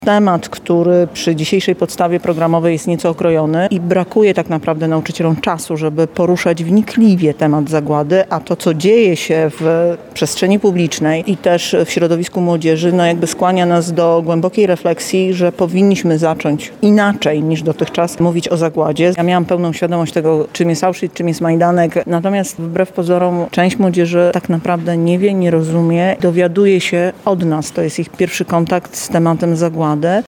Temat, który przy dzisiejszej podstawie programowej jest nieco okrojony i brakuje tak naprawdę nauczycielom czasu, żeby poruszać wnikliwie temat zagłady, a to, co dzieje się w przestrzeni publicznej i też w środowisku młodzieży, jakby skłania nas do głębokiej refleksji, że powinniśmy zacząć inaczej niż dotychczas mówić o zagładzie. Ja miałam pełną świadomość tego, czym jest Auschwitz, czym jest Majdanek, natomiast wbrew pozorom część młodzieży tak naprawdę nie wie, nie rozumie, dowiaduje się od nas. To jest ich pierwszy kontakt z tematem zagłady.